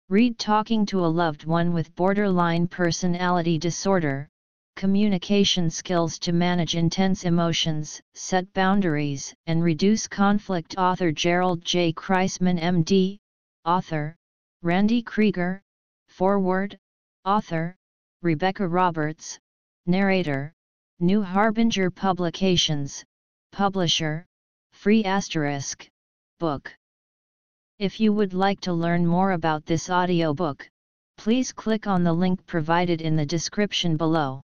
Read Talking to a Loved One with Borderline Personality Disorder, Communication Skills to Manage Intense Emotions, Set Boundaries, and Reduce Conflict. Author Gerald J. Kreisman MD, author, Randy Krieger, foreword, author, Rebecca Roberts, narrator, New Harbinger Publications, publisher, Free *, book. If you would like to learn more about this audiobook, please click on the link provided in the description below.